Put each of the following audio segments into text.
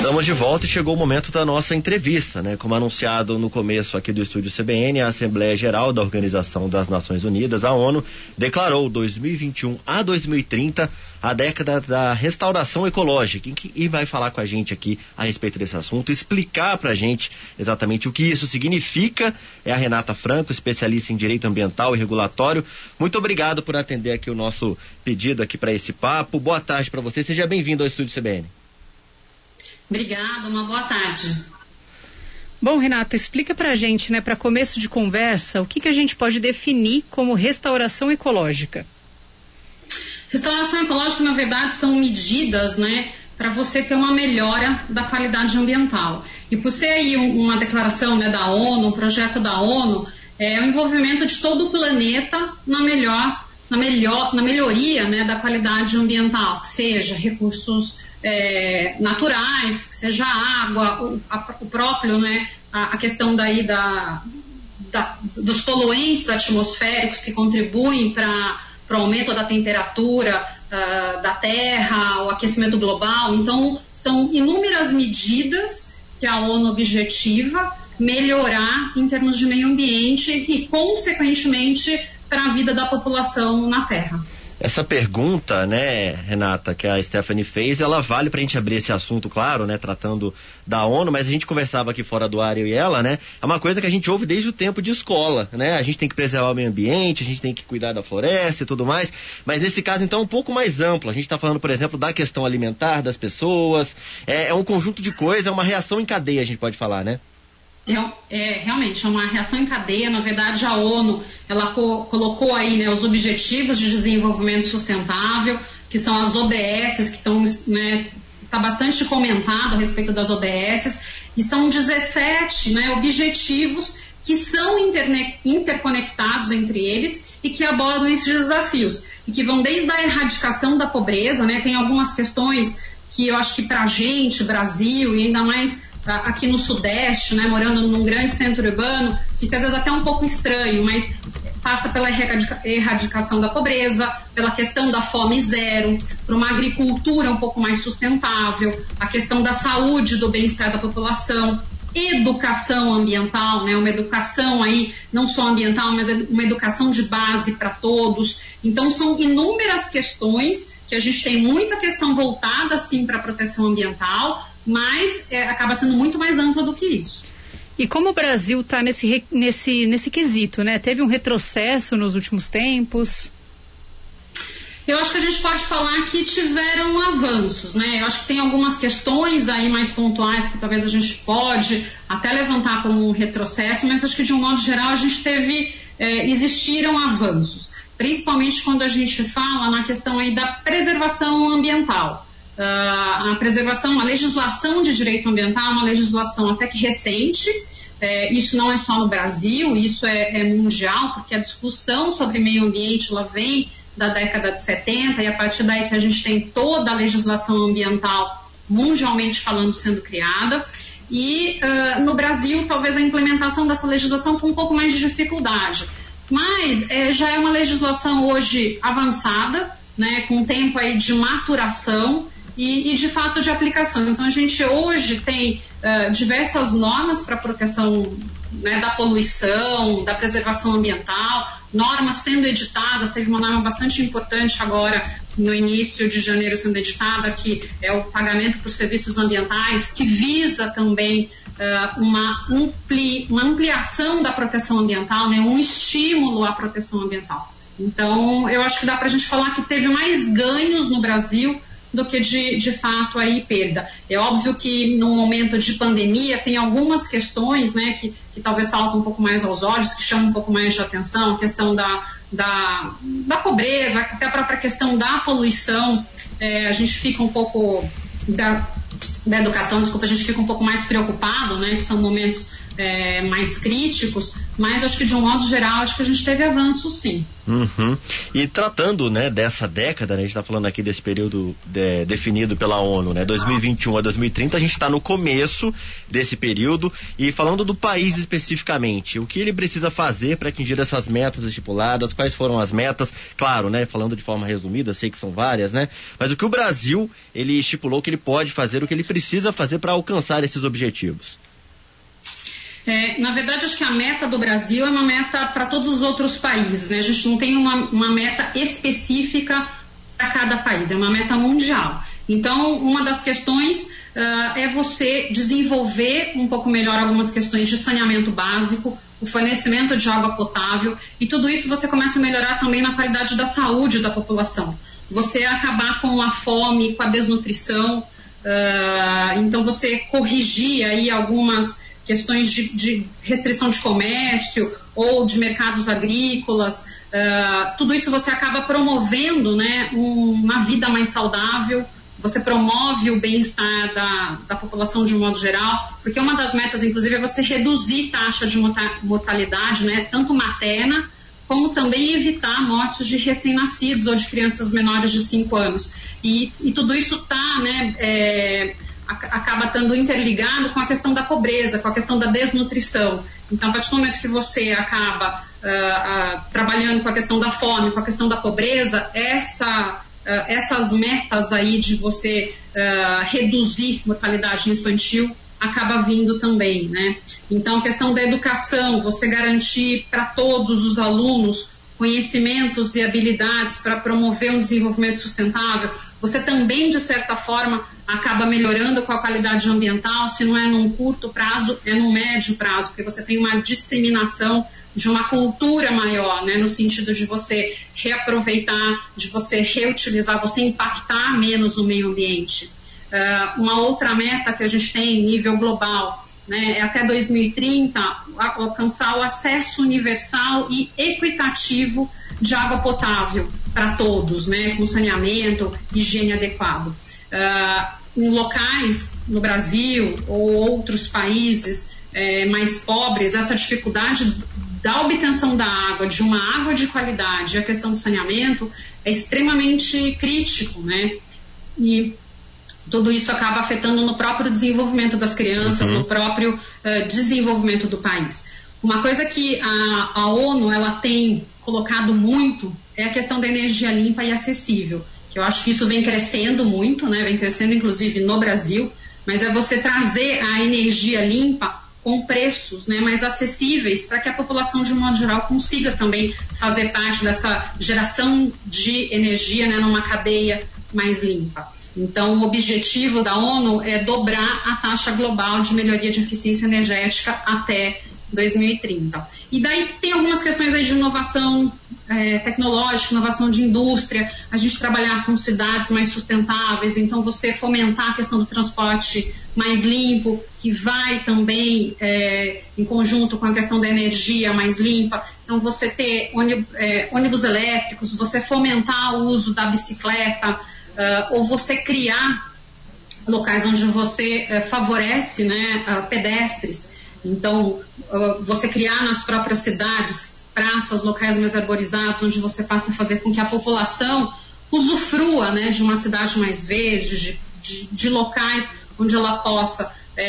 Estamos de volta e chegou o momento da nossa entrevista, né? Como anunciado no começo aqui do estúdio CBN, a Assembleia Geral da Organização das Nações Unidas, a ONU, declarou 2021 a 2030 a década da restauração ecológica. E vai falar com a gente aqui a respeito desse assunto, explicar pra gente exatamente o que isso significa, é a Renata Franco, especialista em direito ambiental e regulatório. Muito obrigado por atender aqui o nosso pedido aqui para esse papo. Boa tarde para você, seja bem-vindo ao estúdio CBN. Obrigada, uma boa tarde. Bom, Renata, explica pra gente, né, para começo de conversa, o que a gente pode definir como restauração ecológica? Restauração ecológica, na verdade, são medidas, né, para você ter uma melhora da qualidade ambiental. E por ser aí uma declaração, né, da ONU, um projeto da ONU, é o envolvimento de todo o planeta na melhoria, né, da qualidade ambiental, que seja recursos naturais, que seja água, o próprio, né, a questão daí dos poluentes atmosféricos que contribuem para o aumento da temperatura da Terra, o aquecimento global. Então, são inúmeras medidas que a ONU objetiva melhorar em termos de meio ambiente e, consequentemente, para a vida da população na Terra. Essa pergunta, né, Renata, que a Stephanie fez, ela vale pra gente abrir esse assunto, claro, né, tratando da ONU, mas a gente conversava aqui fora do ar, eu e ela, né, é uma coisa que a gente ouve desde o tempo de escola, né, a gente tem que preservar o meio ambiente, a gente tem que cuidar da floresta e tudo mais, mas nesse caso, então, é um pouco mais amplo. A gente tá falando, por exemplo, da questão alimentar das pessoas, é um conjunto de coisas, é uma reação em cadeia, a gente pode falar, né? Realmente, é uma reação em cadeia. Na verdade, a ONU, ela colocou aí, né, os Objetivos de Desenvolvimento Sustentável, que são as ODS, que estão, né, está bastante comentado a respeito das ODS, e são 17, né, objetivos que são interconectados entre eles e que abordam esses desafios, e que vão desde a erradicação da pobreza, né, tem algumas questões que eu acho que para a gente, Brasil, e ainda mais aqui no Sudeste, né, morando num grande centro urbano, fica às vezes até um pouco estranho, mas passa pela erradicação da pobreza, pela questão da fome zero, para uma agricultura um pouco mais sustentável, a questão da saúde, do bem-estar da população, educação ambiental, né, uma educação aí não só ambiental, mas uma educação de base para todos. Então são inúmeras questões que a gente tem muita questão voltada sim para a proteção ambiental, mas acaba sendo muito mais ampla do que isso. E como o Brasil está nesse quesito, né? Teve um retrocesso nos últimos tempos? Eu acho que a gente pode falar que tiveram avanços, né? Eu acho que tem algumas questões aí mais pontuais que talvez a gente pode até levantar como um retrocesso, mas acho que de um modo geral a gente existiram avanços, principalmente quando a gente fala na questão aí da preservação ambiental. A preservação, a legislação de direito ambiental é uma legislação até que recente, isso não é só no Brasil, isso é mundial, porque a discussão sobre meio ambiente ela vem da década de 70 e a partir daí que a gente tem toda a legislação ambiental mundialmente falando sendo criada, e no Brasil talvez a implementação dessa legislação com um pouco mais de dificuldade, mas já é uma legislação hoje avançada, né, com tempo aí de maturação e de fato de aplicação. Então a gente hoje tem diversas normas para proteção, né, da poluição, da preservação ambiental, normas sendo editadas. Teve uma norma bastante importante agora no início de janeiro sendo editada, que é o pagamento por serviços ambientais, que visa também uma ampliação da proteção ambiental, né, um estímulo à proteção ambiental. Então eu acho que dá para a gente falar que teve mais ganhos no Brasil do que de fato aí perda. É óbvio que no momento de pandemia tem algumas questões, né, que talvez saltam um pouco mais aos olhos, que chamam um pouco mais de atenção, a questão da pobreza, até a própria questão da poluição, a gente fica um pouco da educação, desculpa, a gente fica um pouco mais preocupado, né, que são momentos mais críticos, mas acho que de um modo geral acho que a gente teve avanço sim. Uhum. E tratando, né, dessa década, né, a gente está falando aqui desse período definido pela ONU, né, 2021 a 2030, a gente está no começo desse período, e falando do país especificamente, o que ele precisa fazer para atingir essas metas estipuladas, quais foram as metas, claro, né, falando de forma resumida, sei que são várias, né, mas o que o Brasil, ele estipulou que ele pode fazer, o que ele precisa fazer para alcançar esses objetivos? Na verdade, acho que a meta do Brasil é uma meta para todos os outros países, né? A gente não tem uma meta específica para cada país, é uma meta mundial. Então, uma das questões é você desenvolver um pouco melhor algumas questões de saneamento básico, o fornecimento de água potável, e tudo isso você começa a melhorar também na qualidade da saúde da população. Você acabar com a fome, com a desnutrição, então você corrigir aí algumas questões de restrição de comércio ou de mercados agrícolas, tudo isso você acaba promovendo, né, uma vida mais saudável, você promove o bem-estar da população de um modo geral, porque uma das metas, inclusive, é você reduzir taxa de mortalidade, né, tanto materna, como também evitar mortes de recém-nascidos ou de crianças menores de 5 anos. E tudo isso está, né, acaba estando interligado com a questão da pobreza, com a questão da desnutrição. Então, a partir do momento que você acaba trabalhando com a questão da fome, com a questão da pobreza, essas metas aí de você reduzir mortalidade infantil acaba vindo também, né? Então, a questão da educação, você garantir para todos os alunos conhecimentos e habilidades para promover um desenvolvimento sustentável, você também, de certa forma, acaba melhorando com a qualidade ambiental, se não é num curto prazo, é num médio prazo, porque você tem uma disseminação de uma cultura maior, né, no sentido de você reaproveitar, de você reutilizar, você impactar menos o meio ambiente. Uma outra meta que a gente tem em nível global, né, é até 2030 alcançar o acesso universal e equitativo de água potável para todos, né, com saneamento, higiene adequado. Em locais no Brasil ou outros países mais pobres, essa dificuldade da obtenção da água, de uma água de qualidade, a questão do saneamento é extremamente crítico, né? E tudo isso acaba afetando no próprio desenvolvimento das crianças, no próprio desenvolvimento do país. Uma coisa que a ONU ela tem colocado muito é a questão da energia limpa e acessível, que eu acho que isso vem crescendo muito, né? Vem crescendo inclusive no Brasil, mas é você trazer a energia limpa com preços, né, mais acessíveis para que a população, de um modo geral, consiga também fazer parte dessa geração de energia, né, numa cadeia mais limpa. Então, o objetivo da ONU é dobrar a taxa global de melhoria de eficiência energética até 2030. E daí tem algumas questões aí de inovação tecnológica, inovação de indústria, a gente trabalhar com cidades mais sustentáveis, então você fomentar a questão do transporte mais limpo, que vai também em conjunto com a questão da energia mais limpa, então você ter ônibus elétricos, você fomentar o uso da bicicleta, ou você criar locais onde você favorece, né, pedestres. Então, você criar nas próprias cidades praças, locais mais arborizados, onde você passa a fazer com que a população usufrua, né, de uma cidade mais verde, de locais onde ela possa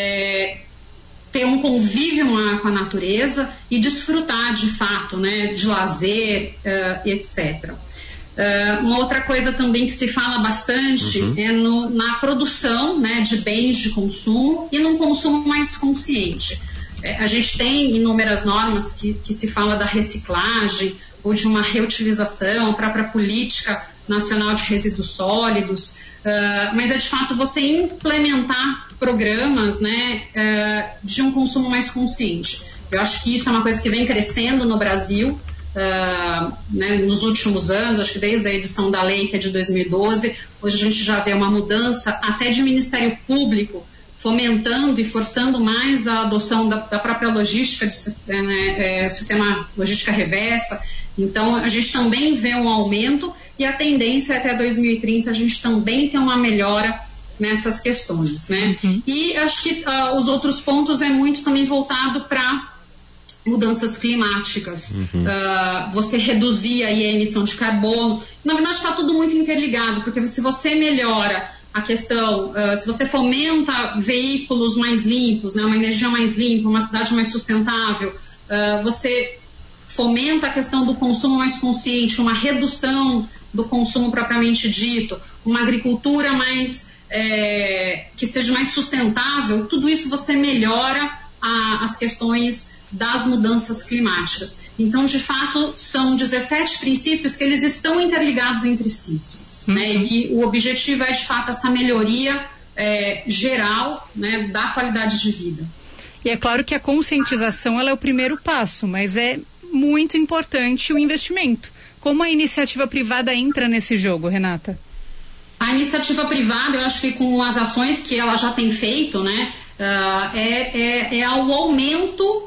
ter um convívio com a natureza e desfrutar de fato, né, de lazer, etc. Uma outra coisa também que se fala bastante é na produção, né, de bens de consumo e num consumo mais consciente. A gente tem inúmeras normas que se fala da reciclagem ou de uma reutilização, a própria política nacional de resíduos sólidos, mas é de fato você implementar programas, né, de um consumo mais consciente. Eu acho que isso é uma coisa que vem crescendo no Brasil, né, nos últimos anos, acho que desde a edição da lei, que é de 2012, hoje a gente já vê uma mudança até de Ministério Público, fomentando e forçando mais a adoção da própria logística, sistema logística reversa. Então, a gente também vê um aumento e a tendência é até 2030 a gente também tem uma melhora nessas questões, né? E acho que os outros pontos é muito também voltado para mudanças climáticas, você reduzir aí a emissão de carbono. Na verdade está tudo muito interligado, porque se você melhora a questão, se você fomenta veículos mais limpos, né, uma energia mais limpa, uma cidade mais sustentável, você fomenta a questão do consumo mais consciente, uma redução do consumo propriamente dito, uma agricultura mais que seja mais sustentável, tudo isso você melhora as questões das mudanças climáticas. Então, de fato, são 17 princípios que eles estão interligados entre si, né, e que o objetivo é, de fato, essa melhoria geral, né, da qualidade de vida. E é claro que a conscientização ela é o primeiro passo, mas é muito importante o investimento. Como a iniciativa privada entra nesse jogo, Renata? A iniciativa privada, eu acho que com as ações que ela já tem feito, né, é o aumento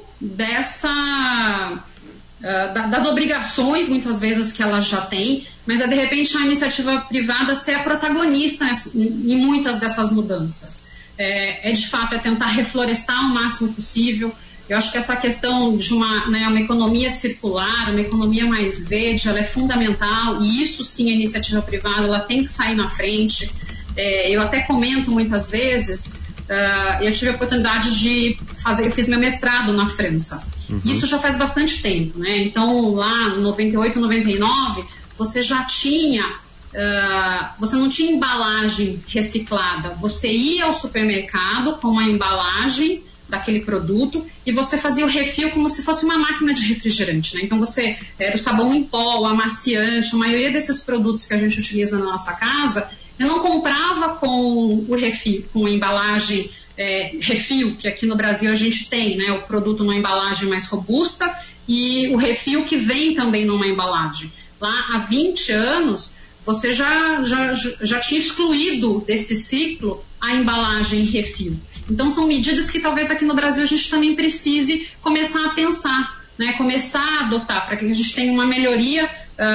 das obrigações, muitas vezes, que ela já tem, mas de repente a iniciativa privada ser a protagonista em muitas dessas mudanças. De fato, tentar reflorestar o máximo possível. Eu acho que essa questão de uma economia circular, uma economia mais verde, ela é fundamental, e isso sim a iniciativa privada ela tem que sair na frente. Eu até comento muitas vezes, eu tive a oportunidade de eu fiz meu mestrado na França. Isso já faz bastante tempo, né? Então lá em 98, 99, você já tinha, você não tinha embalagem reciclada, você ia ao supermercado com a embalagem daquele produto e você fazia o refil como se fosse uma máquina de refrigerante, né? Então você era o sabão em pó, o amaciante, a maioria desses produtos que a gente utiliza na nossa casa, eu não comprava com o refil, com a embalagem refil, que aqui no Brasil a gente tem, né? O produto numa embalagem mais robusta e o refil que vem também numa embalagem. Lá há 20 anos você já tinha excluído desse ciclo a embalagem refil. Então são medidas que talvez aqui no Brasil a gente também precise começar a pensar, né? Começar a adotar para que a gente tenha uma melhoria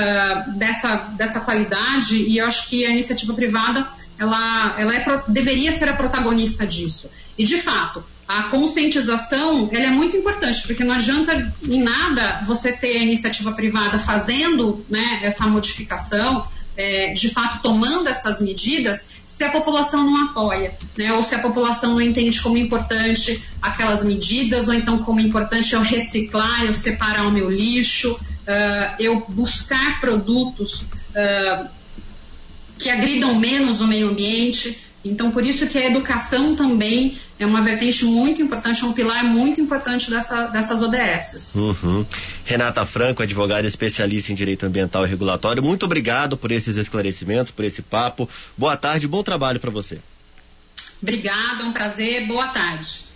dessa qualidade, e eu acho que a iniciativa privada ela deveria ser a protagonista disso. E de fato, a conscientização ela é muito importante, porque não adianta em nada você ter a iniciativa privada fazendo, né, essa modificação, de fato tomando essas medidas, se a população não apoia, né, ou se a população não entende como importante aquelas medidas, ou então como importante eu reciclar, eu separar o meu lixo, eu buscar produtos que agridam menos o meio ambiente. Então, por isso que a educação também é uma vertente muito importante, é um pilar muito importante dessas ODSs. Renata Franco, advogada especialista em direito ambiental e regulatório, muito obrigado por esses esclarecimentos, por esse papo. Boa tarde, bom trabalho para você. Obrigada, é um prazer, boa tarde.